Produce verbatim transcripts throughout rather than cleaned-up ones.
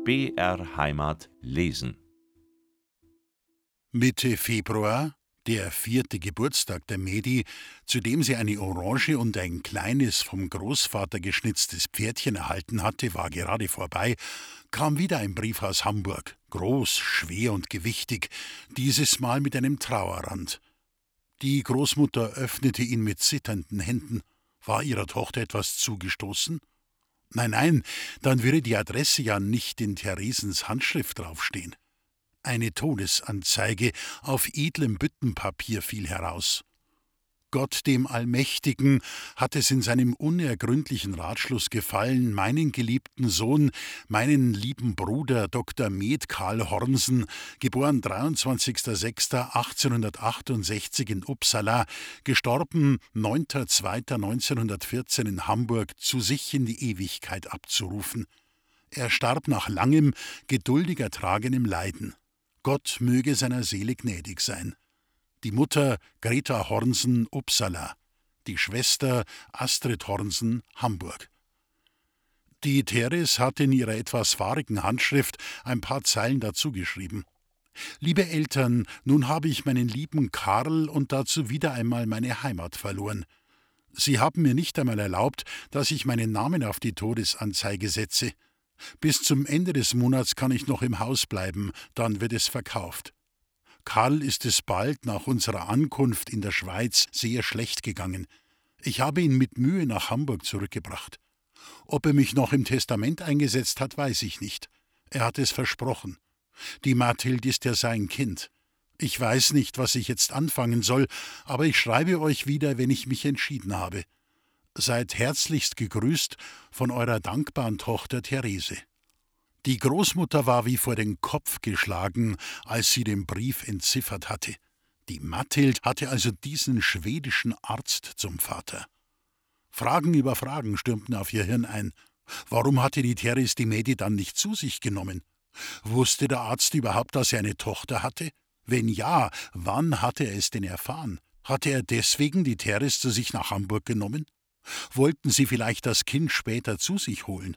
B R Heimat lesen. Mitte Februar, der vierte Geburtstag der Medi, zu dem sie eine Orange und ein kleines, vom Großvater geschnitztes Pferdchen erhalten hatte, war gerade vorbei, kam wieder ein Brief aus Hamburg, groß, schwer und gewichtig, dieses Mal mit einem Trauerrand. Die Großmutter öffnete ihn mit zitternden Händen. War ihrer Tochter etwas zugestoßen? Nein, nein, dann würde die Adresse ja nicht in Theresens Handschrift draufstehen. Eine Todesanzeige auf edlem Büttenpapier fiel heraus. Gott dem Allmächtigen hat es in seinem unergründlichen Ratschluss gefallen, meinen geliebten Sohn, meinen lieben Bruder Doktor Med Karl Hornsen, geboren dreiundzwanzigster sechster achtzehnhundertachtundsechzig in Uppsala, gestorben neunter zweiter neunzehnhundertvierzehn in Hamburg, zu sich in die Ewigkeit abzurufen. Er starb nach langem, geduldig ertragenem Leiden. Gott möge seiner Seele gnädig sein. Die Mutter Greta Hornsen, Uppsala, die Schwester Astrid Hornsen, Hamburg. Die Theres hatte in ihrer etwas fahrigen Handschrift ein paar Zeilen dazu geschrieben. »Liebe Eltern, nun habe ich meinen lieben Karl und dazu wieder einmal meine Heimat verloren. Sie haben mir nicht einmal erlaubt, dass ich meinen Namen auf die Todesanzeige setze. Bis zum Ende des Monats kann ich noch im Haus bleiben, dann wird es verkauft. Karl ist es bald nach unserer Ankunft in der Schweiz sehr schlecht gegangen. Ich habe ihn mit Mühe nach Hamburg zurückgebracht. Ob er mich noch im Testament eingesetzt hat, weiß ich nicht. Er hat es versprochen. Die Mathild ist ja sein Kind. Ich weiß nicht, was ich jetzt anfangen soll, aber ich schreibe euch wieder, wenn ich mich entschieden habe. Seid herzlichst gegrüßt von eurer dankbaren Tochter Therese.« Die Großmutter war wie vor den Kopf geschlagen, als sie den Brief entziffert hatte. Die Mathild hatte also diesen schwedischen Arzt zum Vater. Fragen über Fragen stürmten auf ihr Hirn ein. Warum hatte die Theres die Medi dann nicht zu sich genommen? Wusste der Arzt überhaupt, dass er eine Tochter hatte? Wenn ja, wann hatte er es denn erfahren? Hatte er deswegen die Theres zu sich nach Hamburg genommen? Wollten sie vielleicht das Kind später zu sich holen?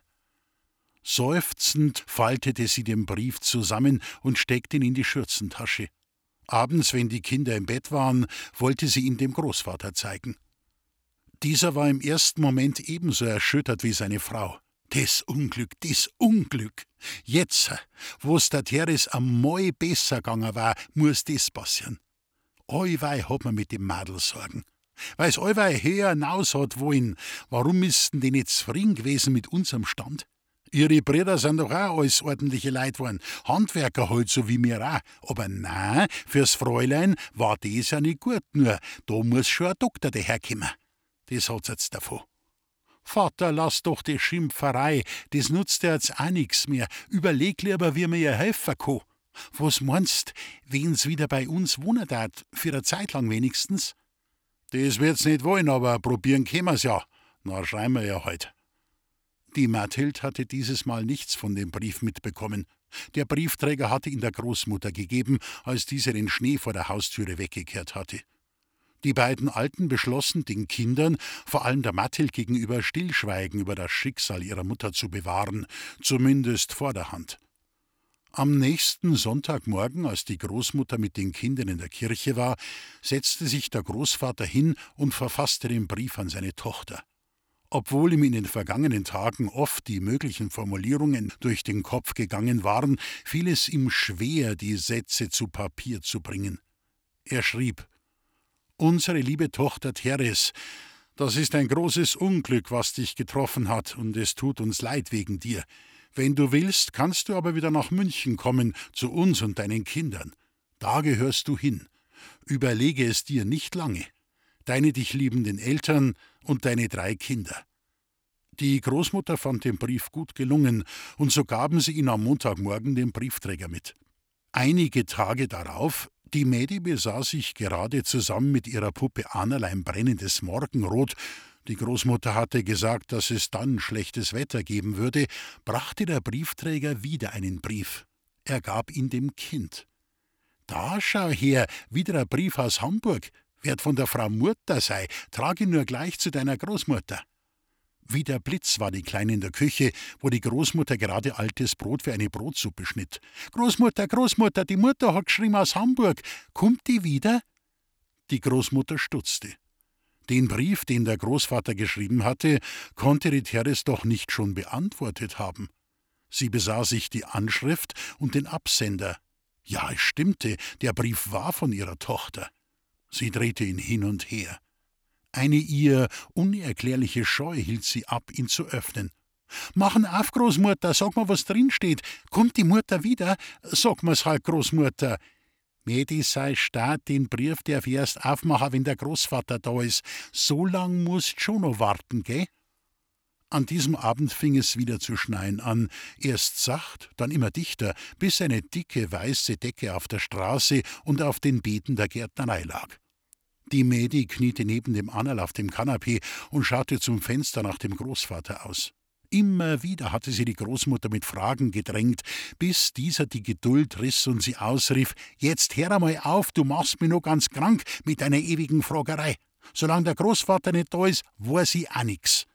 Seufzend faltete sie den Brief zusammen und steckte ihn in die Schürzentasche. Abends, wenn die Kinder im Bett waren, wollte sie ihn dem Großvater zeigen. Dieser war im ersten Moment ebenso erschüttert wie seine Frau. Das Unglück, das Unglück! Jetzt, wo's der Theres am Moi besser gegangen war, muss das passieren. Allweil hat man mit dem Madel Sorgen. Weil's allweil höher hinaus hat wollen, warum müssten die nicht zufrieden gewesen mit unserem Stand? Ihre Brüder sind doch auch alles ordentliche Leute geworden, Handwerker halt so wie mir auch. Aber nein, fürs Fräulein war das ja nicht gut, nur da muss schon ein Doktor daherkommen. Das hat's jetzt davon. Vater, lass doch die Schimpferei, das nutzt dir jetzt auch nix mehr. Überleg lieber, wie mir ihr helfen kann. Was meinst, wen's wieder bei uns wohnen darf, für eine Zeit lang wenigstens? Das wird's nicht wollen, aber probieren können wir's ja. Na, schreiben wir ja heut. Die Mathild hatte dieses Mal nichts von dem Brief mitbekommen. Der Briefträger hatte ihn der Großmutter gegeben, als diese den Schnee vor der Haustüre weggekehrt hatte. Die beiden Alten beschlossen, den Kindern, vor allem der Mathild gegenüber, Stillschweigen über das Schicksal ihrer Mutter zu bewahren, zumindest vor der Hand. Am nächsten Sonntagmorgen, als die Großmutter mit den Kindern in der Kirche war, setzte sich der Großvater hin und verfasste den Brief an seine Tochter. Obwohl ihm in den vergangenen Tagen oft die möglichen Formulierungen durch den Kopf gegangen waren, fiel es ihm schwer, die Sätze zu Papier zu bringen. Er schrieb: »Unsere liebe Tochter Theres, das ist ein großes Unglück, was dich getroffen hat, und es tut uns leid wegen dir. Wenn du willst, kannst du aber wieder nach München kommen, zu uns und deinen Kindern. Da gehörst du hin. Überlege es dir nicht lange. Deine dich liebenden Eltern und deine drei Kinder.« Die Großmutter fand den Brief gut gelungen, und so gaben sie ihn am Montagmorgen dem Briefträger mit. Einige Tage darauf, die Medi besah sich gerade zusammen mit ihrer Puppe Annerlein brennendes Morgenrot, die Großmutter hatte gesagt, dass es dann schlechtes Wetter geben würde, brachte der Briefträger wieder einen Brief. Er gab ihn dem Kind. »Da schau her, wieder ein Brief aus Hamburg. Wird von der Frau Mutter sei, trag ihn nur gleich zu deiner Großmutter.« Wie der Blitz war die Kleine in der Küche, wo die Großmutter gerade altes Brot für eine Brotsuppe schnitt. »Großmutter, Großmutter, die Mutter hat geschrieben aus Hamburg. Kommt die wieder?« Die Großmutter stutzte. Den Brief, den der Großvater geschrieben hatte, konnte die Teres doch nicht schon beantwortet haben. Sie besah sich die Anschrift und den Absender. Ja, es stimmte, der Brief war von ihrer Tochter. Sie drehte ihn hin und her. Eine ihr unerklärliche Scheu hielt sie ab, ihn zu öffnen. »Machen auf, Großmutter, sag mal, was drin steht. Kommt die Mutter wieder? Sag mir's halt, Großmutter.« »Mädi, sei stark, den Brief darf ich erst aufmachen, wenn der Großvater da ist. So lang musst schon noch warten, gell?« An diesem Abend fing es wieder zu schneien an, erst sacht, dann immer dichter, bis eine dicke weiße Decke auf der Straße und auf den Beeten der Gärtnerei lag. Die Mädi kniete neben dem Annerl auf dem Kanapee und schaute zum Fenster nach dem Großvater aus. Immer wieder hatte sie die Großmutter mit Fragen gedrängt, bis dieser die Geduld riss und sie ausrief: »Jetzt hör einmal auf, du machst mich noch ganz krank mit deiner ewigen Fragerei. Solange der Großvater nicht da ist, weiß ich auch nix.«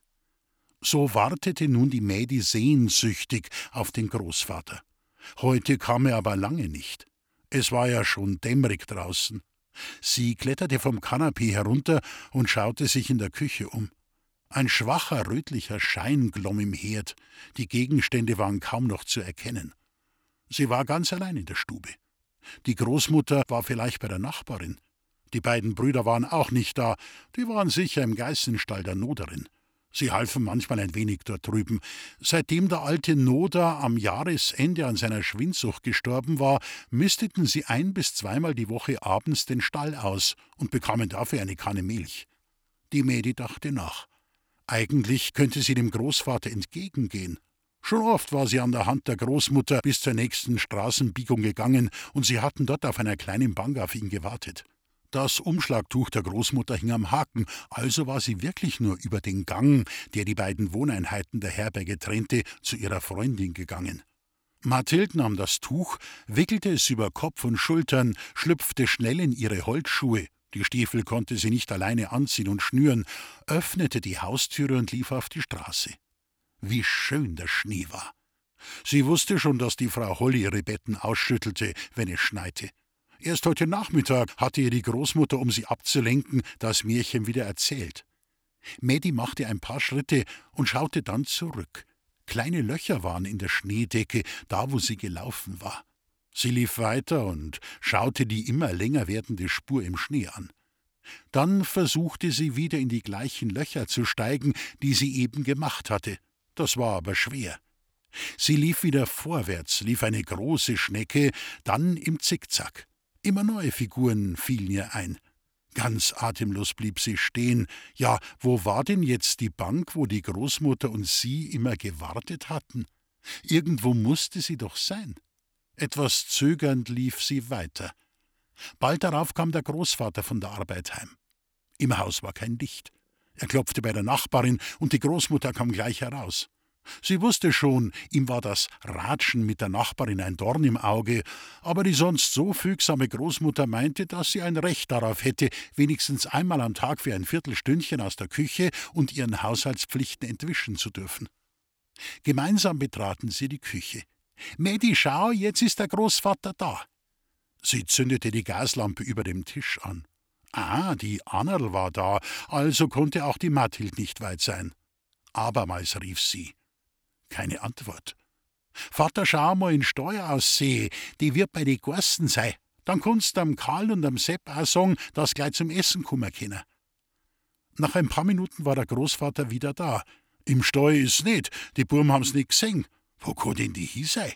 So wartete nun die Mädi sehnsüchtig auf den Großvater. Heute kam er aber lange nicht. Es war ja schon dämmerig draußen. Sie kletterte vom Kanapee herunter und schaute sich in der Küche um. Ein schwacher, rötlicher Schein glomm im Herd. Die Gegenstände waren kaum noch zu erkennen. Sie war ganz allein in der Stube. Die Großmutter war vielleicht bei der Nachbarin. Die beiden Brüder waren auch nicht da, die waren sicher im Geißenstall der Noderin. Sie halfen manchmal ein wenig dort drüben. Seitdem der alte Noder am Jahresende an seiner Schwindsucht gestorben war, misteten sie ein- bis zweimal die Woche abends den Stall aus und bekamen dafür eine Kanne Milch. Die Mädi dachte nach. Eigentlich könnte sie dem Großvater entgegengehen. Schon oft war sie an der Hand der Großmutter bis zur nächsten Straßenbiegung gegangen, und sie hatten dort auf einer kleinen Bank auf ihn gewartet. Das Umschlagtuch der Großmutter hing am Haken, also war sie wirklich nur über den Gang, der die beiden Wohneinheiten der Herberge trennte, zu ihrer Freundin gegangen. Mathilde nahm das Tuch, wickelte es über Kopf und Schultern, schlüpfte schnell in ihre Holzschuhe, die Stiefel konnte sie nicht alleine anziehen und schnüren, öffnete die Haustüre und lief auf die Straße. Wie schön der Schnee war! Sie wusste schon, dass die Frau Holly ihre Betten ausschüttelte, wenn es schneite. Erst heute Nachmittag hatte ihr die Großmutter, um sie abzulenken, das Märchen wieder erzählt. Mädi machte ein paar Schritte und schaute dann zurück. Kleine Löcher waren in der Schneedecke, da wo sie gelaufen war. Sie lief weiter und schaute die immer länger werdende Spur im Schnee an. Dann versuchte sie wieder in die gleichen Löcher zu steigen, die sie eben gemacht hatte. Das war aber schwer. Sie lief wieder vorwärts, lief eine große Schnecke, dann im Zickzack. Immer neue Figuren fielen ihr ein. Ganz atemlos blieb sie stehen. Ja, wo war denn jetzt die Bank, wo die Großmutter und sie immer gewartet hatten? Irgendwo musste sie doch sein. Etwas zögernd lief sie weiter. Bald darauf kam der Großvater von der Arbeit heim. Im Haus war kein Licht. Er klopfte bei der Nachbarin, und die Großmutter kam gleich heraus. Sie wusste schon, ihm war das Ratschen mit der Nachbarin ein Dorn im Auge, aber die sonst so fügsame Großmutter meinte, dass sie ein Recht darauf hätte, wenigstens einmal am Tag für ein Viertelstündchen aus der Küche und ihren Haushaltspflichten entwischen zu dürfen. Gemeinsam betraten sie die Küche. »Mädi, schau, jetzt ist der Großvater da.« Sie zündete die Gaslampe über dem Tisch an. Ah, die Annerl war da, also konnte auch die Mathilde nicht weit sein. Abermals rief sie. Keine Antwort. »Vater, schau mal in Steuer aussehen, die wird bei den Gorsten sein. Dann kannst du am Karl und am Sepp auch sagen, dass gleich zum Essen kommen können.« Nach ein paar Minuten war der Großvater wieder da. »Im Steu ist's nicht, die Burm haben's nicht gesehen. Wo kann denn die hin sein?«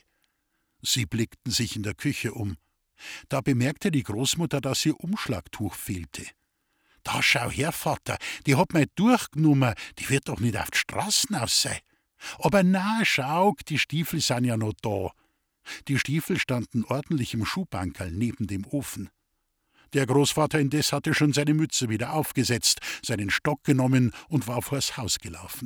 Sie blickten sich in der Küche um. Da bemerkte die Großmutter, dass ihr Umschlagtuch fehlte. »Da schau her, Vater, die hat mal durchgenommen, die wird doch nicht auf die Straßen aus sein.« »Aber na, schau, die Stiefel sind ja noch da.« Die Stiefel standen ordentlich im Schuhbankerl neben dem Ofen. Der Großvater indes hatte schon seine Mütze wieder aufgesetzt, seinen Stock genommen und war vors Haus gelaufen.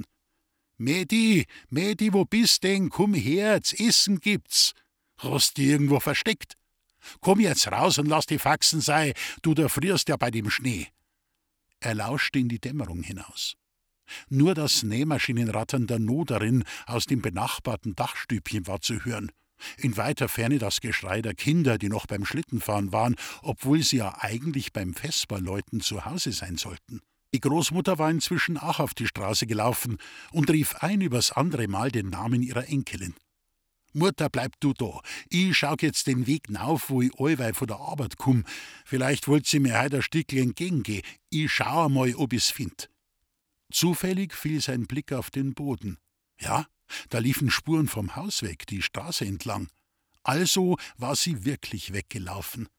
»Mädi, Mädi, wo bist denn? Komm her, z Essen gibt's. Hast die irgendwo versteckt? Komm jetzt raus und lass die Faxen sein, du, da frierst ja bei dem Schnee.« Er lauschte in die Dämmerung hinaus. Nur das Nähmaschinenrattern der Noderin aus dem benachbarten Dachstübchen war zu hören. In weiter Ferne das Geschrei der Kinder, die noch beim Schlittenfahren waren, obwohl sie ja eigentlich beim Vesperläuten zu Hause sein sollten. Die Großmutter war inzwischen auch auf die Straße gelaufen und rief ein übers andere Mal den Namen ihrer Enkelin. »Mutter, bleib du da. Ich schau jetzt den Weg nauf, wo ich allweil von der Arbeit komm. Vielleicht wollt sie mir heute ein Stückchen entgegengehen. Ich schau einmal, ob ich's find.« Zufällig fiel sein Blick auf den Boden. Ja, da liefen Spuren vom Haus weg, die Straße entlang. Also war sie wirklich weggelaufen.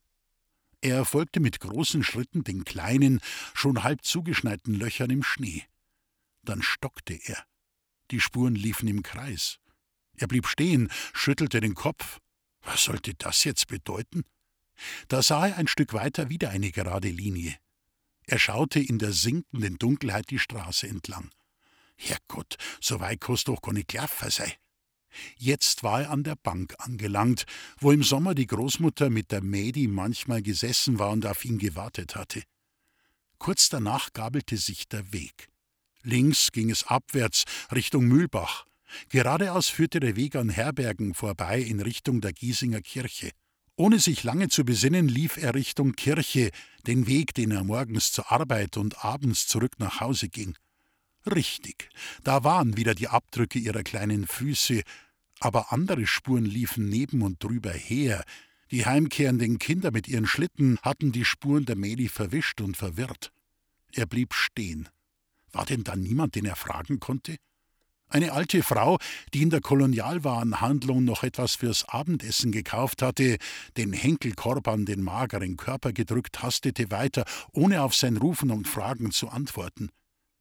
Er folgte mit großen Schritten den kleinen, schon halb zugeschneiten Löchern im Schnee. Dann stockte er. Die Spuren liefen im Kreis. Er blieb stehen, schüttelte den Kopf. Was sollte das jetzt bedeuten? Da sah er ein Stück weiter wieder eine gerade Linie. Er schaute in der sinkenden Dunkelheit die Straße entlang. Herrgott, so weit kann's doch gar nicht gelaufen sein. Jetzt war er an der Bank angelangt, wo im Sommer die Großmutter mit der Mädi manchmal gesessen war und auf ihn gewartet hatte. Kurz danach gabelte sich der Weg. Links ging es abwärts Richtung Mühlbach. Geradeaus führte der Weg an Herbergen vorbei in Richtung der Giesinger Kirche. Ohne sich lange zu besinnen, lief er Richtung Kirche, den Weg, den er morgens zur Arbeit und abends zurück nach Hause ging. Richtig, da waren wieder die Abdrücke ihrer kleinen Füße, aber andere Spuren liefen neben und drüber her. Die heimkehrenden Kinder mit ihren Schlitten hatten die Spuren der Mädi verwischt und verwirrt. Er blieb stehen. War denn da niemand, den er fragen konnte? Eine alte Frau, die in der Kolonialwarenhandlung noch etwas fürs Abendessen gekauft hatte, den Henkelkorb an den mageren Körper gedrückt, hastete weiter, ohne auf sein Rufen und Fragen zu antworten.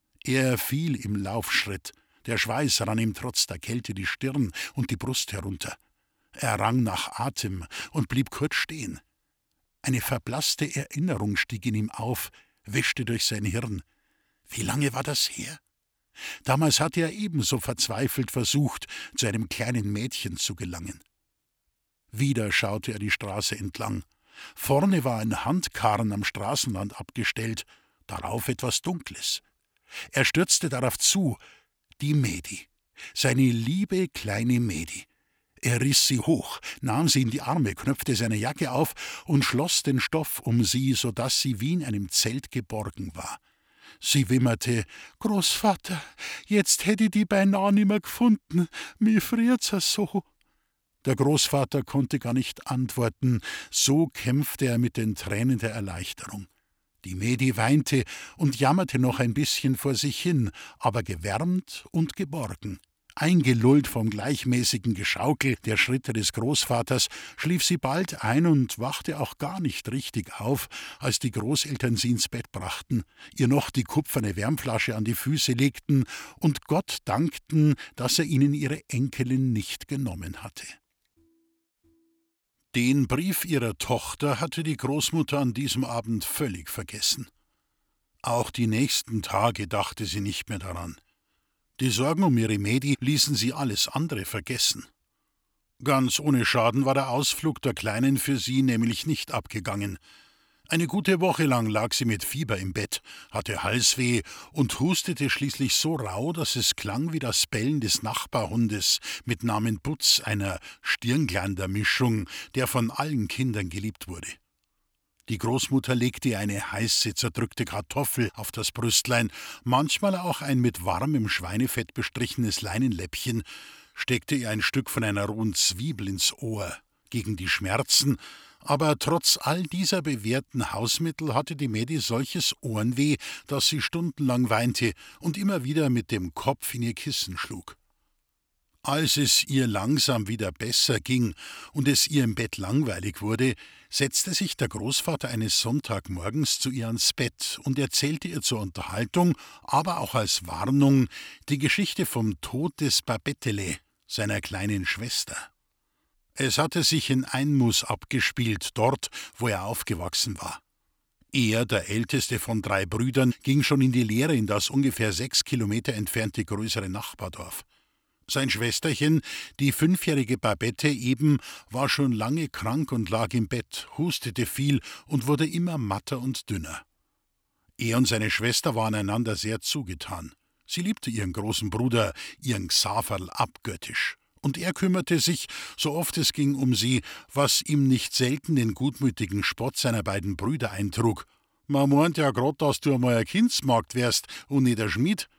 Er fiel im Laufschritt. Der Schweiß rann ihm trotz der Kälte die Stirn und die Brust herunter. Er rang nach Atem und blieb kurz stehen. Eine verblasste Erinnerung stieg in ihm auf, wischte durch sein Hirn. Wie lange war das her? Damals hatte er ebenso verzweifelt versucht, zu einem kleinen Mädchen zu gelangen. Wieder schaute er die Straße entlang. Vorne war ein Handkarren am Straßenrand abgestellt, darauf etwas Dunkles. Er stürzte darauf zu, die Mädi, seine liebe kleine Mädi. Er riss sie hoch, nahm sie in die Arme, knöpfte seine Jacke auf und schloss den Stoff um sie, so daß sie wie in einem Zelt geborgen war. Sie wimmerte, »Großvater, jetzt hätt ich die beinah nimmer gefunden, mir friert's so.« Der Großvater konnte gar nicht antworten, so kämpfte er mit den Tränen der Erleichterung. Die Mädi weinte und jammerte noch ein bisschen vor sich hin, aber gewärmt und geborgen. Eingelullt vom gleichmäßigen Geschaukel der Schritte des Großvaters, schlief sie bald ein und wachte auch gar nicht richtig auf, als die Großeltern sie ins Bett brachten, ihr noch die kupferne Wärmflasche an die Füße legten und Gott dankten, dass er ihnen ihre Enkelin nicht genommen hatte. Den Brief ihrer Tochter hatte die Großmutter an diesem Abend völlig vergessen. Auch die nächsten Tage dachte sie nicht mehr daran. Die Sorgen um ihre Mädi ließen sie alles andere vergessen. Ganz ohne Schaden war der Ausflug der Kleinen für sie nämlich nicht abgegangen. Eine gute Woche lang lag sie mit Fieber im Bett, hatte Halsweh und hustete schließlich so rau, dass es klang wie das Bellen des Nachbarhundes mit Namen Butz, einer Stirnglander-Mischung, der von allen Kindern geliebt wurde. Die Großmutter legte ihr eine heiße, zerdrückte Kartoffel auf das Brüstlein, manchmal auch ein mit warmem Schweinefett bestrichenes Leinenläppchen, steckte ihr ein Stück von einer rohen Zwiebel ins Ohr gegen die Schmerzen, aber trotz all dieser bewährten Hausmittel hatte die Mädi solches Ohrenweh, dass sie stundenlang weinte und immer wieder mit dem Kopf in ihr Kissen schlug. Als es ihr langsam wieder besser ging und es ihr im Bett langweilig wurde, setzte sich der Großvater eines Sonntagmorgens zu ihr ans Bett und erzählte ihr zur Unterhaltung, aber auch als Warnung, die Geschichte vom Tod des Babettele, seiner kleinen Schwester. Es hatte sich in Einmus abgespielt, dort, wo er aufgewachsen war. Er, der älteste von drei Brüdern, ging schon in die Lehre in das ungefähr sechs Kilometer entfernte größere Nachbardorf. Sein Schwesterchen, die fünfjährige Babette eben, war schon lange krank und lag im Bett, hustete viel und wurde immer matter und dünner. Er und seine Schwester waren einander sehr zugetan. Sie liebte ihren großen Bruder, ihren Xaverl, abgöttisch. Und er kümmerte sich, so oft es ging, um sie, was ihm nicht selten den gutmütigen Spott seiner beiden Brüder eintrug. Man meint ja grad, dass du einmal ein Kindsmagd wärst und nicht der Schmied.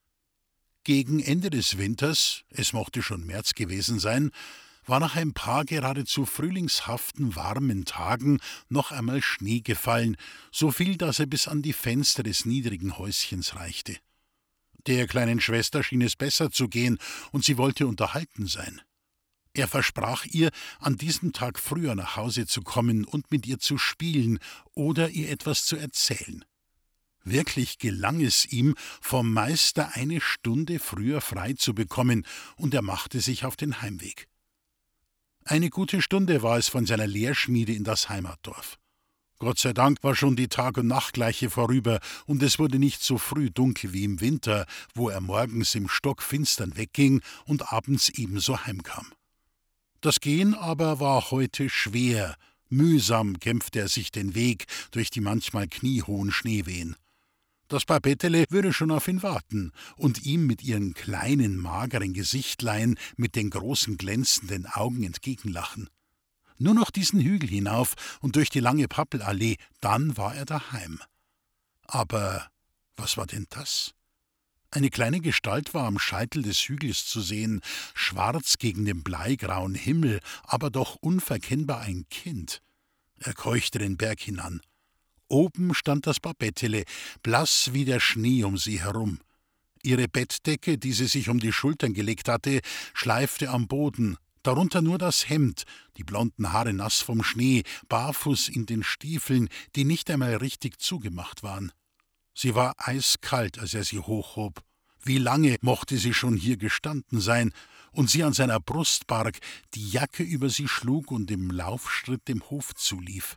Gegen Ende des Winters, es mochte schon März gewesen sein, war nach ein paar geradezu frühlingshaften, warmen Tagen noch einmal Schnee gefallen, so viel, dass er bis an die Fenster des niedrigen Häuschens reichte. Der kleinen Schwester schien es besser zu gehen, und sie wollte unterhalten sein. Er versprach ihr, an diesem Tag früher nach Hause zu kommen und mit ihr zu spielen oder ihr etwas zu erzählen. Wirklich gelang es ihm, vom Meister eine Stunde früher frei zu bekommen, und er machte sich auf den Heimweg. Eine gute Stunde war es von seiner Lehrschmiede in das Heimatdorf. Gott sei Dank war schon die Tag- und Nachtgleiche vorüber, und es wurde nicht so früh dunkel wie im Winter, wo er morgens im Stockfinstern wegging und abends ebenso heimkam. Das Gehen aber war heute schwer, mühsam kämpfte er sich den Weg durch die manchmal kniehohen Schneewehen. Das Babettele würde schon auf ihn warten und ihm mit ihren kleinen, mageren Gesichtlein mit den großen, glänzenden Augen entgegenlachen. Nur noch diesen Hügel hinauf und durch die lange Pappelallee, dann war er daheim. Aber was war denn das? Eine kleine Gestalt war am Scheitel des Hügels zu sehen, schwarz gegen den bleigrauen Himmel, aber doch unverkennbar ein Kind. Er keuchte den Berg hinan. Oben stand das Babettele, blass wie der Schnee um sie herum. Ihre Bettdecke, die sie sich um die Schultern gelegt hatte, schleifte am Boden, darunter nur das Hemd, die blonden Haare nass vom Schnee, barfuß in den Stiefeln, die nicht einmal richtig zugemacht waren. Sie war eiskalt, als er sie hochhob. Wie lange mochte sie schon hier gestanden sein, und sie an seiner Brust barg, die Jacke über sie schlug und im Laufschritt dem Hof zulief.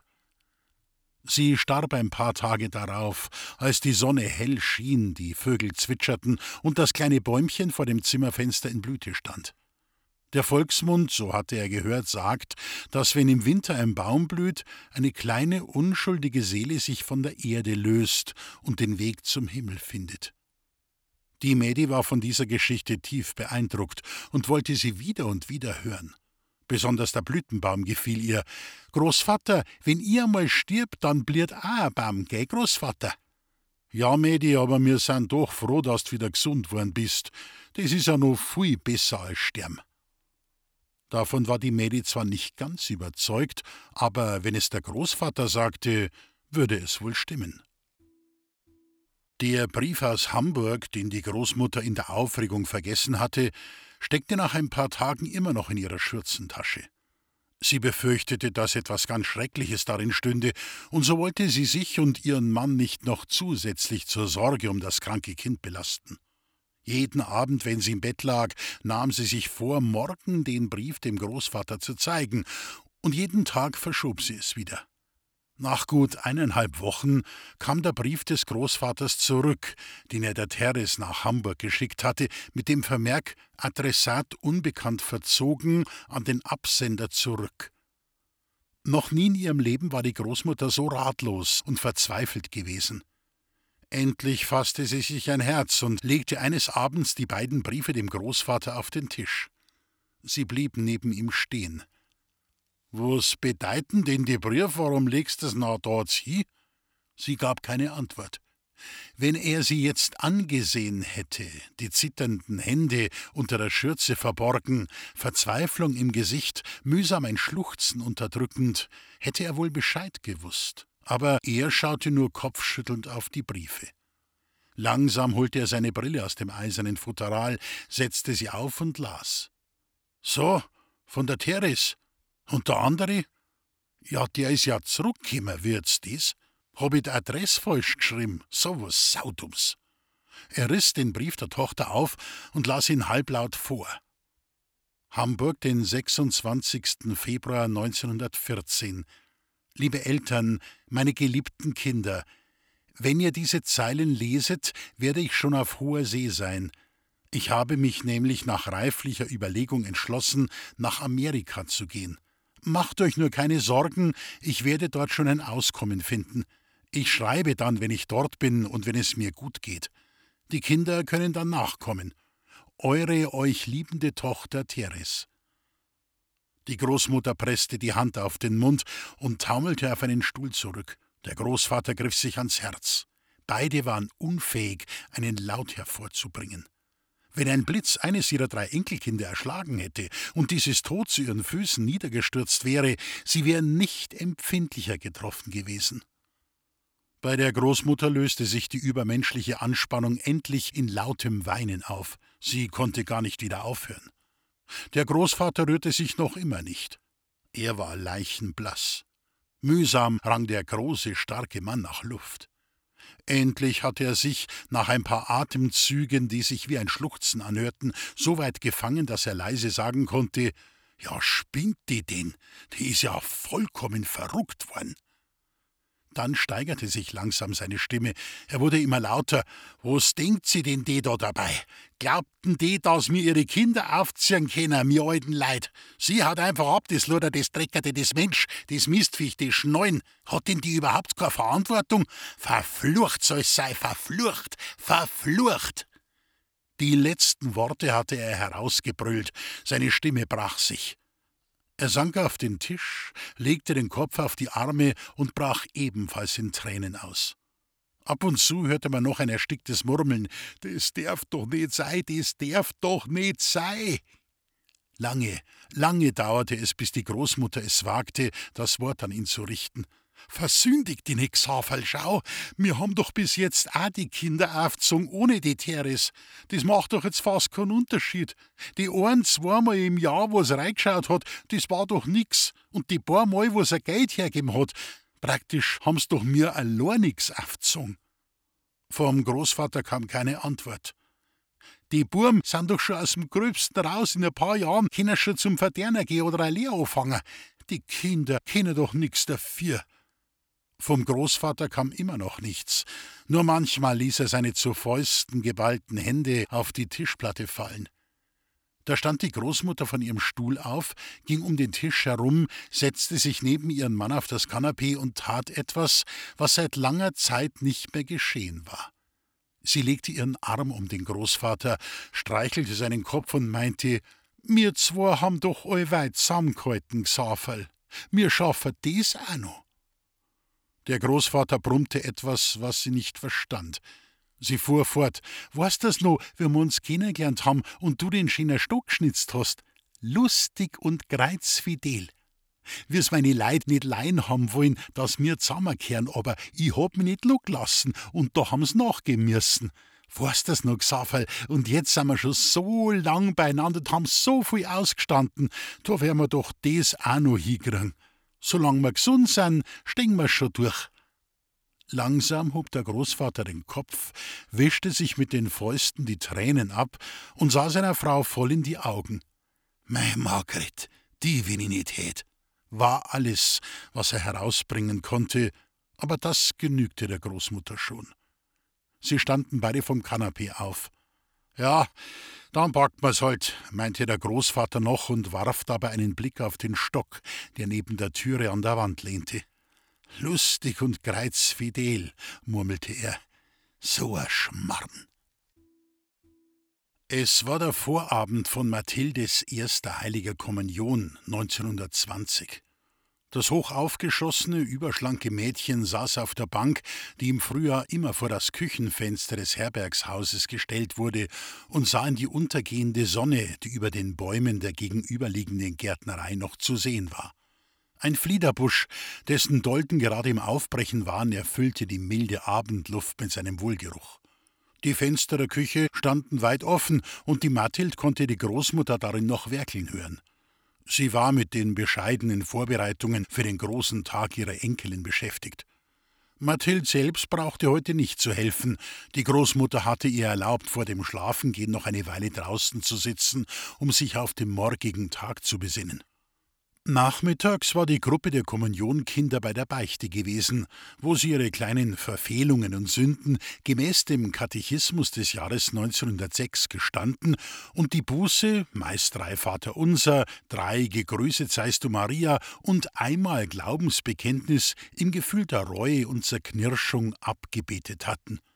Sie starb ein paar Tage darauf, als die Sonne hell schien, die Vögel zwitscherten und das kleine Bäumchen vor dem Zimmerfenster in Blüte stand. Der Volksmund, so hatte er gehört, sagt, dass wenn im Winter ein Baum blüht, eine kleine, unschuldige Seele sich von der Erde löst und den Weg zum Himmel findet. Die Mädi war von dieser Geschichte tief beeindruckt und wollte sie wieder und wieder hören. Besonders der Blütenbaum gefiel ihr. »Großvater, wenn ihr einmal stirbt, dann bliert auch ein Baum, gell, Großvater?« »Ja, Mädi, aber wir sind doch froh, dass du wieder gesund worden bist. Das ist ja noch viel besser als sterben.« Davon war die Mädi zwar nicht ganz überzeugt, aber wenn es der Großvater sagte, würde es wohl stimmen. Der Brief aus Hamburg, den die Großmutter in der Aufregung vergessen hatte, steckte nach ein paar Tagen immer noch in ihrer Schürzentasche. Sie befürchtete, dass etwas ganz Schreckliches darin stünde, und so wollte sie sich und ihren Mann nicht noch zusätzlich zur Sorge um das kranke Kind belasten. Jeden Abend, wenn sie im Bett lag, nahm sie sich vor, morgen den Brief dem Großvater zu zeigen, und jeden Tag verschob sie es wieder. Nach gut eineinhalb Wochen kam der Brief des Großvaters zurück, den er der Teres nach Hamburg geschickt hatte, mit dem Vermerk »Adressat unbekannt verzogen, an den Absender zurück«. Noch nie in ihrem Leben war die Großmutter so ratlos und verzweifelt gewesen. Endlich fasste sie sich ein Herz und legte eines Abends die beiden Briefe dem Großvater auf den Tisch. Sie blieb neben ihm stehen. »Was bedeuten denn die Brief, warum legst du's na dort hin?« Sie gab keine Antwort. Wenn er sie jetzt angesehen hätte, die zitternden Hände unter der Schürze verborgen, Verzweiflung im Gesicht, mühsam ein Schluchzen unterdrückend, hätte er wohl Bescheid gewusst. Aber er schaute nur kopfschüttelnd auf die Briefe. Langsam holte er seine Brille aus dem eisernen Futteral, setzte sie auf und las. »So, von der Teres. Und der andere? Ja, der ist ja zurückgekommen, wird's das? Hab ich die Adresse falsch geschrieben? So was Saudums.« Er riss den Brief der Tochter auf und las ihn halblaut vor. Hamburg, den sechsundzwanzigsten Februar neunzehnhundertvierzehn. »Liebe Eltern, meine geliebten Kinder, wenn ihr diese Zeilen leset, werde ich schon auf hoher See sein. Ich habe mich nämlich nach reiflicher Überlegung entschlossen, nach Amerika zu gehen. Macht euch nur keine Sorgen, ich werde dort schon ein Auskommen finden. Ich schreibe dann, wenn ich dort bin und wenn es mir gut geht. Die Kinder können dann nachkommen. Eure euch liebende Tochter Teres. Die Großmutter presste die Hand auf den Mund und taumelte auf einen Stuhl zurück. Der Großvater griff sich ans Herz. Beide waren unfähig, einen Laut hervorzubringen. Wenn ein Blitz eines ihrer drei Enkelkinder erschlagen hätte und dieses tot zu ihren Füßen niedergestürzt wäre, sie wären nicht empfindlicher getroffen gewesen. Bei der Großmutter löste sich die übermenschliche Anspannung endlich in lautem Weinen auf. Sie konnte gar nicht wieder aufhören. Der Großvater rührte sich noch immer nicht. Er war leichenblass. Mühsam rang der große, starke Mann nach Luft. Endlich hatte er sich, nach ein paar Atemzügen, die sich wie ein Schluchzen anhörten, so weit gefangen, dass er leise sagen konnte: »Ja, spinnt die denn? Die ist ja vollkommen verrückt worden.« Dann steigerte sich langsam seine Stimme. Er wurde immer lauter. »Was denkt sie denn die da dabei? Glaubten die, dass mir ihre Kinder aufziehen können, mir alten Leid? Sie hat einfach ab, das Luder, das Dreckerte, das Mensch, das Mistviech, das Schnallen. Hat denn die überhaupt keine Verantwortung? Verflucht soll's sei, verflucht, verflucht!« Die letzten Worte hatte er herausgebrüllt. Seine Stimme brach sich. Er sank auf den Tisch, legte den Kopf auf die Arme und brach ebenfalls in Tränen aus. Ab und zu hörte man noch ein ersticktes Murmeln. »Das darf doch nicht sein, das darf doch nicht sein!« Lange, lange dauerte es, bis die Großmutter es wagte, das Wort an ihn zu richten. »Versündigt die nix, Haferl, schau, wir haben doch bis jetzt auch die Kinder aufgezogen ohne die Teres. Das macht doch jetzt fast keinen Unterschied. Die ein-, zweimal im Jahr, wo es reingeschaut hat, das war doch nix. Und die paar Mal, wo es ein Geld hergeben hat, praktisch haben's doch mir allein nix aufgezogen.« Vom Großvater kam keine Antwort. »Die Burm sind doch schon aus dem Gröbsten raus, in ein paar Jahren können schon zum Verderner gehen oder eine Lehre anfangen. Die Kinder können doch nix dafür.« Vom Großvater kam immer noch nichts. Nur manchmal ließ er seine zu Fäusten geballten Hände auf die Tischplatte fallen. Da stand die Großmutter von ihrem Stuhl auf, ging um den Tisch herum, setzte sich neben ihren Mann auf das Kanapee und tat etwas, was seit langer Zeit nicht mehr geschehen war. Sie legte ihren Arm um den Großvater, streichelte seinen Kopf und meinte: »Wir zwei haben doch allweit zusammengehalten, Gsaferl. Wir schaffen das auch noch.« Der Großvater brummte etwas, was sie nicht verstand. Sie fuhr fort: »Weißt das noch, wie wir uns kennengelernt haben und du den schönen Stock geschnitzt hast? Lustig und kreuzfidel. Wie's meine Leid nicht leihen haben wollen, dass wir zusammenkehren, aber ich hab mich nicht lassen und da haben's nachgehen müssen. Weißt das noch, Gsaferl? Und jetzt sind wir schon so lang beieinander und haben so viel ausgestanden, da werden wir doch das auch noch hinkriegen. Solange wir gesund sind, stehen wir schon durch.« Langsam hob der Großvater den Kopf, wischte sich mit den Fäusten die Tränen ab und sah seiner Frau voll in die Augen. »Mei Margret, die, wenn ich nicht hätt«, war alles, was er herausbringen konnte, aber das genügte der Großmutter schon. Sie standen beide vom Kanapee auf. »Ja, dann packt man's halt«, meinte der Großvater noch und warf dabei einen Blick auf den Stock, der neben der Türe an der Wand lehnte. »Lustig und kreuzfidel«, murmelte er. »So ein Schmarrn.« Es war der Vorabend von Mathildes erster heiliger Kommunion neunzehnhundertzwanzig. Das hochaufgeschossene, überschlanke Mädchen saß auf der Bank, die im Frühjahr immer vor das Küchenfenster des Herbergshauses gestellt wurde, und sah in die untergehende Sonne, die über den Bäumen der gegenüberliegenden Gärtnerei noch zu sehen war. Ein Fliederbusch, dessen Dolden gerade im Aufbrechen waren, erfüllte die milde Abendluft mit seinem Wohlgeruch. Die Fenster der Küche standen weit offen, und die Mathild konnte die Großmutter darin noch werkeln hören. Sie war mit den bescheidenen Vorbereitungen für den großen Tag ihrer Enkelin beschäftigt. Mathild selbst brauchte heute nicht zu helfen. Die Großmutter hatte ihr erlaubt, vor dem Schlafengehen noch eine Weile draußen zu sitzen, um sich auf den morgigen Tag zu besinnen. Nachmittags war die Gruppe der Kommunionkinder bei der Beichte gewesen, wo sie ihre kleinen Verfehlungen und Sünden gemäß dem Katechismus des Jahres neunzehnhundertsechs gestanden und die Buße, meist drei Vaterunser, drei Gegrüßet seist du Maria und einmal Glaubensbekenntnis im Gefühl der Reue und Zerknirschung abgebetet hatten.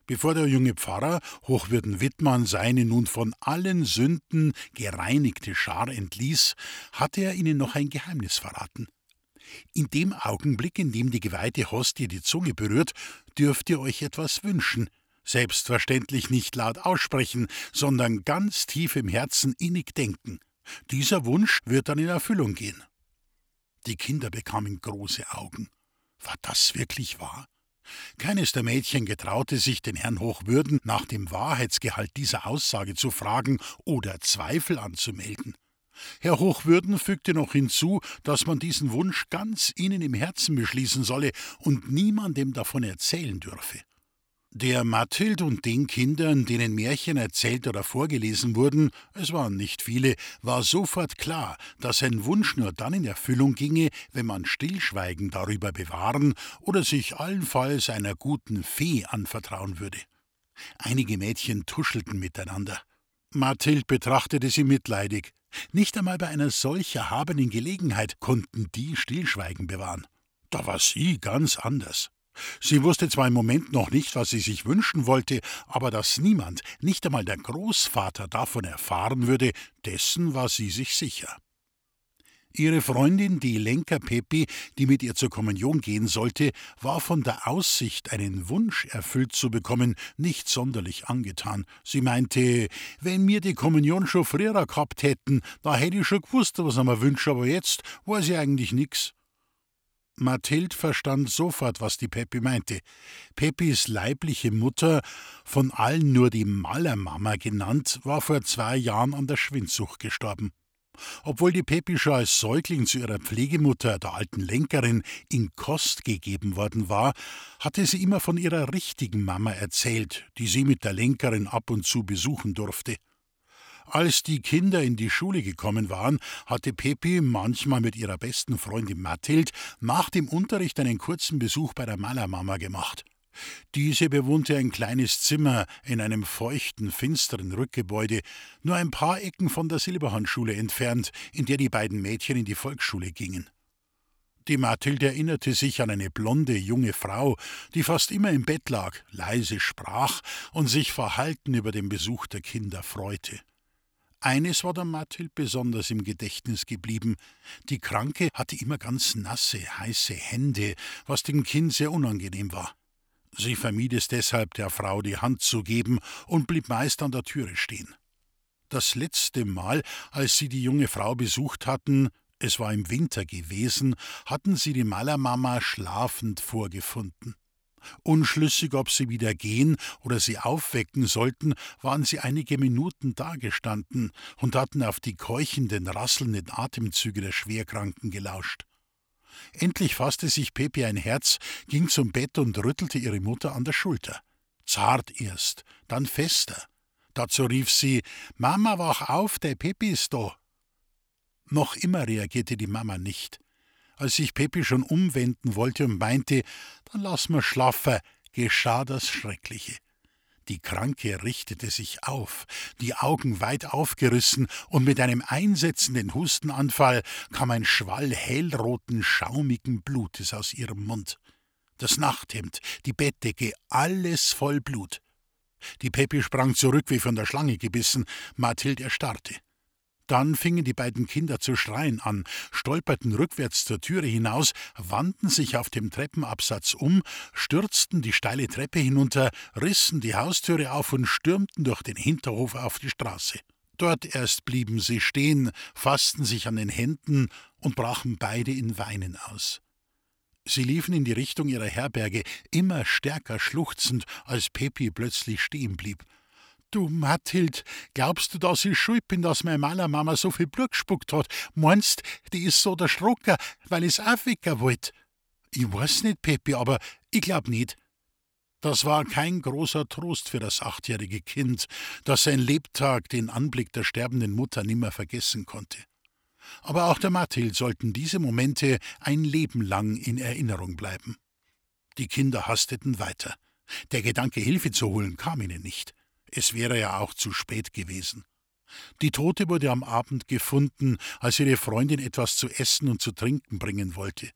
Bevor der junge Pfarrer Hochwürden Wittmann seine nun von allen Sünden gereinigte Schar entließ, hatte er ihnen noch ein Geheimnis verraten. In dem Augenblick, in dem die geweihte Hostie die Zunge berührt, dürft ihr euch etwas wünschen. Selbstverständlich nicht laut aussprechen, sondern ganz tief im Herzen innig denken. Dieser Wunsch wird dann in Erfüllung gehen. Die Kinder bekamen große Augen. War das wirklich wahr? Keines der Mädchen getraute sich, den Herrn Hochwürden nach dem Wahrheitsgehalt dieser Aussage zu fragen oder Zweifel anzumelden. Herr Hochwürden fügte noch hinzu, dass man diesen Wunsch ganz ihnen im Herzen beschließen solle und niemandem davon erzählen dürfe. Der Mathild und den Kindern, denen Märchen erzählt oder vorgelesen wurden, es waren nicht viele, war sofort klar, dass ein Wunsch nur dann in Erfüllung ginge, wenn man Stillschweigen darüber bewahren oder sich allenfalls einer guten Fee anvertrauen würde. Einige Mädchen tuschelten miteinander. Mathild betrachtete sie mitleidig. Nicht einmal bei einer solch erhabenen Gelegenheit konnten die Stillschweigen bewahren. Da war sie ganz anders. Sie wusste zwar im Moment noch nicht, was sie sich wünschen wollte, aber dass niemand, nicht einmal der Großvater, davon erfahren würde, dessen war sie sich sicher. Ihre Freundin, die Lenker Pepi, die mit ihr zur Kommunion gehen sollte, war von der Aussicht, einen Wunsch erfüllt zu bekommen, nicht sonderlich angetan. Sie meinte, wenn mir die Kommunion schon früher gehabt hätten, da hätte ich schon gewusst, was ich mir wünsche, aber jetzt weiß ich eigentlich nix. Mathild verstand sofort, was die Pepi meinte. Pepis leibliche Mutter, von allen nur die Malermama genannt, war vor zwei Jahren an der Schwindsucht gestorben. Obwohl die Pepi schon als Säugling zu ihrer Pflegemutter, der alten Lenkerin, in Kost gegeben worden war, hatte sie immer von ihrer richtigen Mama erzählt, die sie mit der Lenkerin ab und zu besuchen durfte. Als die Kinder in die Schule gekommen waren, hatte Pepi manchmal mit ihrer besten Freundin Mathild nach dem Unterricht einen kurzen Besuch bei der Malermama gemacht. Diese bewohnte ein kleines Zimmer in einem feuchten, finsteren Rückgebäude, nur ein paar Ecken von der Silberhandschule entfernt, in der die beiden Mädchen in die Volksschule gingen. Die Mathild erinnerte sich an eine blonde, junge Frau, die fast immer im Bett lag, leise sprach und sich verhalten über den Besuch der Kinder freute. Eines war der Mathild besonders im Gedächtnis geblieben. Die Kranke hatte immer ganz nasse, heiße Hände, was dem Kind sehr unangenehm war. Sie vermied es deshalb, der Frau die Hand zu geben und blieb meist an der Türe stehen. Das letzte Mal, als sie die junge Frau besucht hatten, es war im Winter gewesen, hatten sie die Malermama schlafend vorgefunden. Unschlüssig, ob sie wieder gehen oder sie aufwecken sollten, waren sie einige Minuten dagestanden und hatten auf die keuchenden, rasselnden Atemzüge der Schwerkranken gelauscht. Endlich fasste sich Pepi ein Herz, ging zum Bett und rüttelte ihre Mutter an der Schulter. Zart erst, dann fester. Dazu rief sie, »Mama, wach auf, der Pepi ist da!« Noch immer reagierte die Mama nicht. Als sich Pepi schon umwenden wollte und meinte, »dann lass mir schlafen«, geschah das Schreckliche. Die Kranke richtete sich auf, die Augen weit aufgerissen, und mit einem einsetzenden Hustenanfall kam ein Schwall hellroten, schaumigen Blutes aus ihrem Mund. Das Nachthemd, die Bettdecke, alles voll Blut. Die Pepi sprang zurück wie von der Schlange gebissen, Mathild erstarrte. Dann fingen die beiden Kinder zu schreien an, stolperten rückwärts zur Türe hinaus, wandten sich auf dem Treppenabsatz um, stürzten die steile Treppe hinunter, rissen die Haustüre auf und stürmten durch den Hinterhof auf die Straße. Dort erst blieben sie stehen, fassten sich an den Händen und brachen beide in Weinen aus. Sie liefen in die Richtung ihrer Herberge, immer stärker schluchzend, als Pepi plötzlich stehen blieb. »Du, Mathild, glaubst du, dass ich schuld bin, dass meine Malermama so viel Blut gespuckt hat? Meinst, die ist so der Schrocker, weil ich's aufwecken wollt?« »Ich weiß nicht, Pepi, aber ich glaub nicht.« Das war kein großer Trost für das achtjährige Kind, das sein Lebtag den Anblick der sterbenden Mutter nimmer vergessen konnte. Aber auch der Mathild sollten diese Momente ein Leben lang in Erinnerung bleiben. Die Kinder hasteten weiter. Der Gedanke, Hilfe zu holen, kam ihnen nicht. Es wäre ja auch zu spät gewesen. Die Tote wurde am Abend gefunden, als ihre Freundin etwas zu essen und zu trinken bringen wollte.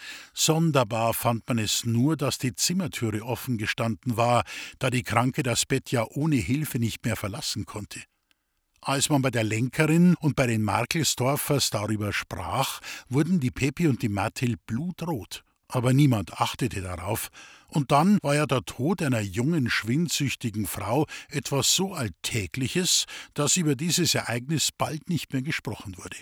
Sonderbar fand man es nur, dass die Zimmertüre offen gestanden war, da die Kranke das Bett ja ohne Hilfe nicht mehr verlassen konnte. Als man bei der Lenkerin und bei den Markelsdorfers darüber sprach, wurden die Pepi und die Mathild blutrot. Aber niemand achtete darauf. Und dann war ja der Tod einer jungen, schwindsüchtigen Frau etwas so Alltägliches, dass über dieses Ereignis bald nicht mehr gesprochen wurde.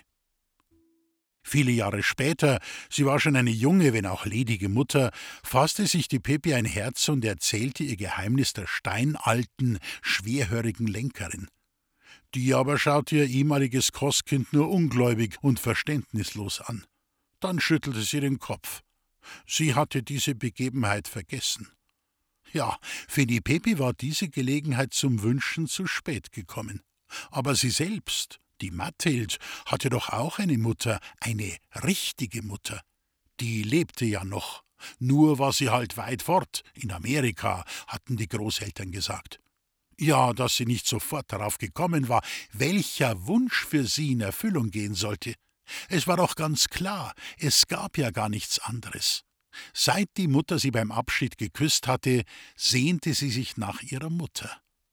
Viele Jahre später, sie war schon eine junge, wenn auch ledige Mutter, fasste sich die Pepi ein Herz und erzählte ihr Geheimnis der steinalten, schwerhörigen Lenkerin. Die aber schaute ihr ehemaliges Kostkind nur ungläubig und verständnislos an. Dann schüttelte sie den Kopf. Sie hatte diese Begebenheit vergessen. Ja, für die Pepi war diese Gelegenheit zum Wünschen zu spät gekommen. Aber sie selbst, die Mathild, hatte doch auch eine Mutter, eine richtige Mutter. Die lebte ja noch. Nur war sie halt weit fort, in Amerika, hatten die Großeltern gesagt. Ja, dass sie nicht sofort darauf gekommen war, welcher Wunsch für sie in Erfüllung gehen sollte. Es war doch ganz klar, es gab ja gar nichts anderes. Seit die Mutter sie beim Abschied geküsst hatte, sehnte sie sich nach ihrer Mutter.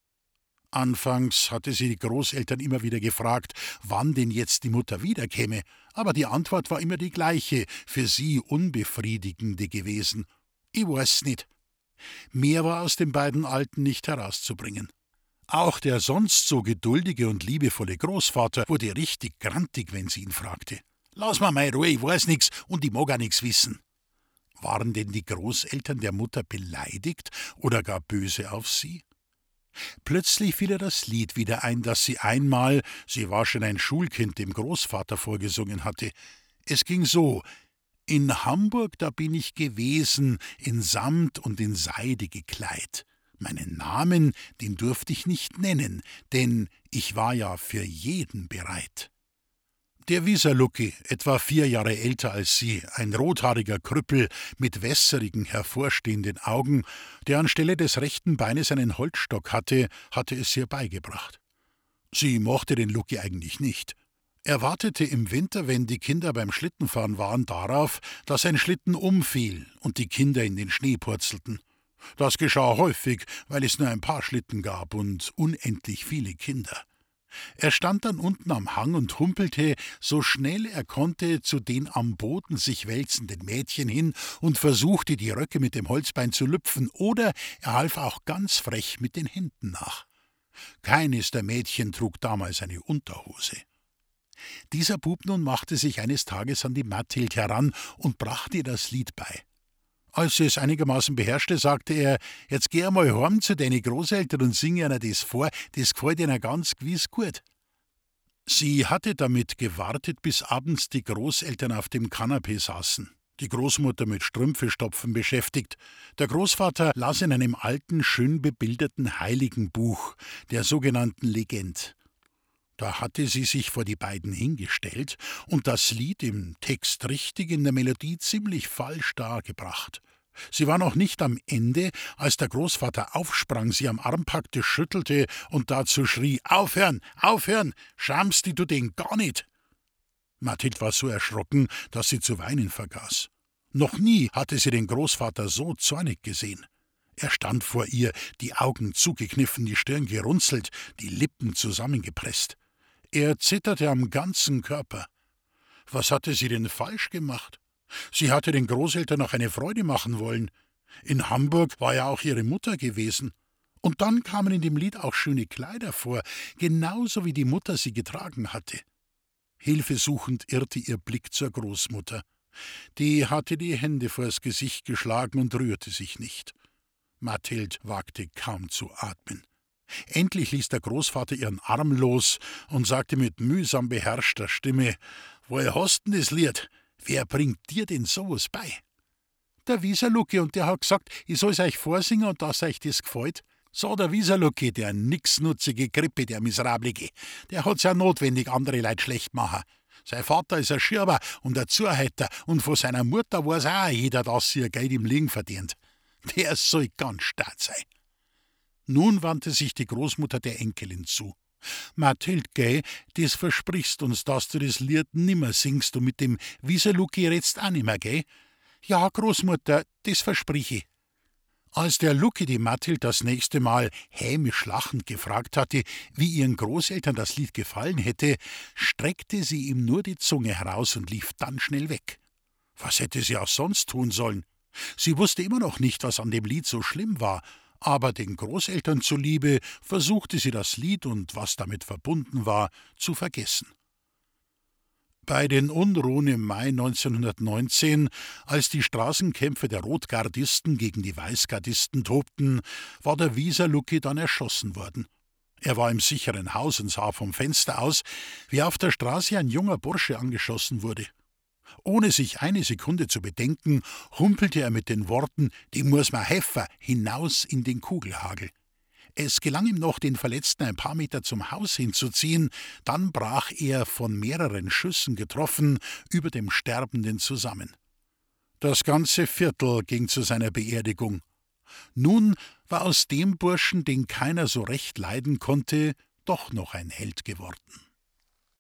Anfangs hatte sie die Großeltern immer wieder gefragt, wann denn jetzt die Mutter wiederkäme, aber die Antwort war immer die gleiche, für sie unbefriedigende gewesen. Ich weiß nicht. Mehr war aus den beiden Alten nicht herauszubringen. Auch der sonst so geduldige und liebevolle Großvater wurde richtig grantig, wenn sie ihn fragte. »Lass mal mal Ruhe, ich weiß nix und ich mag auch nix wissen.« Waren denn die Großeltern der Mutter beleidigt oder gar böse auf sie? Plötzlich fiel ihr das Lied wieder ein, das sie einmal, sie war schon ein Schulkind, dem Großvater vorgesungen hatte. Es ging so: »In Hamburg, da bin ich gewesen, in Samt und in Seide gekleid. Meinen Namen, den durfte ich nicht nennen, denn ich war ja für jeden bereit.« Der Wieserlucki, etwa vier Jahre älter als sie, ein rothaariger Krüppel mit wässerigen, hervorstehenden Augen, der anstelle des rechten Beines einen Holzstock hatte, hatte es ihr beigebracht. Sie mochte den Lucki eigentlich nicht. Er wartete im Winter, wenn die Kinder beim Schlittenfahren waren, darauf, dass ein Schlitten umfiel und die Kinder in den Schnee purzelten. Das geschah häufig, weil es nur ein paar Schlitten gab und unendlich viele Kinder. Er stand dann unten am Hang und humpelte, so schnell er konnte, zu den am Boden sich wälzenden Mädchen hin und versuchte, die Röcke mit dem Holzbein zu lüpfen, oder er half auch ganz frech mit den Händen nach. Keines der Mädchen trug damals eine Unterhose. Dieser Bub nun machte sich eines Tages an die Mathild heran und brachte ihr das Lied bei. Als sie es einigermaßen beherrschte, sagte er, »Jetzt geh einmal heim zu deinen Großeltern und sing ihnen das vor, das gefällt ihnen ganz gewiss gut.« Sie hatte damit gewartet, bis abends die Großeltern auf dem Kanapee saßen, die Großmutter mit Strümpfestopfen beschäftigt. Der Großvater las in einem alten, schön bebilderten Heiligenbuch, der sogenannten Legend. Da hatte sie sich vor die beiden hingestellt und das Lied im Text richtig, in der Melodie ziemlich falsch dargebracht. Sie war noch nicht am Ende, als der Großvater aufsprang, sie am Arm packte, schüttelte und dazu schrie, »Aufhören, aufhören, schamst die du den gar nicht!« Mathild war so erschrocken, dass sie zu weinen vergaß. Noch nie hatte sie den Großvater so zornig gesehen. Er stand vor ihr, die Augen zugekniffen, die Stirn gerunzelt, die Lippen zusammengepresst. Er zitterte am ganzen Körper. Was hatte sie denn falsch gemacht? Sie hatte den Großeltern noch eine Freude machen wollen. In Hamburg war ja auch ihre Mutter gewesen. Und dann kamen in dem Lied auch schöne Kleider vor, genauso wie die Mutter sie getragen hatte. Hilfesuchend irrte ihr Blick zur Großmutter. Die hatte die Hände vors Gesicht geschlagen und rührte sich nicht. Mathild wagte kaum zu atmen. Endlich ließ der Großvater ihren Arm los und sagte mit mühsam beherrschter Stimme, »Woher hast denn das Lied? Wer bringt dir denn sowas bei?« »Der Wieserlucki, und der hat gesagt, ich soll's euch vorsingen und dass euch das gefällt.« »So, der Wieserlucki, der nixnutzige Krippe, der Miserablige, der hat's ja notwendig, andere Leute schlecht machen. Sein Vater ist ein Schirber und ein Zuhälter und von seiner Mutter weiß auch jeder, dass sie ihr Geld im Liegen verdient. Der soll ganz stark sein.« Nun wandte sich die Großmutter der Enkelin zu. »Mathild, gell, das versprichst uns, dass du das Lied nimmer singst und mit dem Wieserlucki redst auch nimmer, gell? »Ja, Großmutter, das versprich ich.« Als der Lucki die Mathild das nächste Mal hämisch lachend gefragt hatte, wie ihren Großeltern das Lied gefallen hätte, streckte sie ihm nur die Zunge heraus und lief dann schnell weg. Was hätte sie auch sonst tun sollen? Sie wusste immer noch nicht, was an dem Lied so schlimm war, aber den Großeltern zuliebe versuchte sie das Lied und was damit verbunden war, zu vergessen. Bei den Unruhen im Mai neunzehnhundertneunzehn, als die Straßenkämpfe der Rotgardisten gegen die Weißgardisten tobten, war der Wieser Lucki dann erschossen worden. Er war im sicheren Haus und sah vom Fenster aus, wie auf der Straße ein junger Bursche angeschossen wurde. Ohne sich eine Sekunde zu bedenken, humpelte er mit den Worten »Die muss ma heffer« hinaus in den Kugelhagel. Es gelang ihm noch, den Verletzten ein paar Meter zum Haus hinzuziehen, dann brach er, von mehreren Schüssen getroffen, über dem Sterbenden zusammen. Das ganze Viertel ging zu seiner Beerdigung. Nun war aus dem Burschen, den keiner so recht leiden konnte, doch noch ein Held geworden.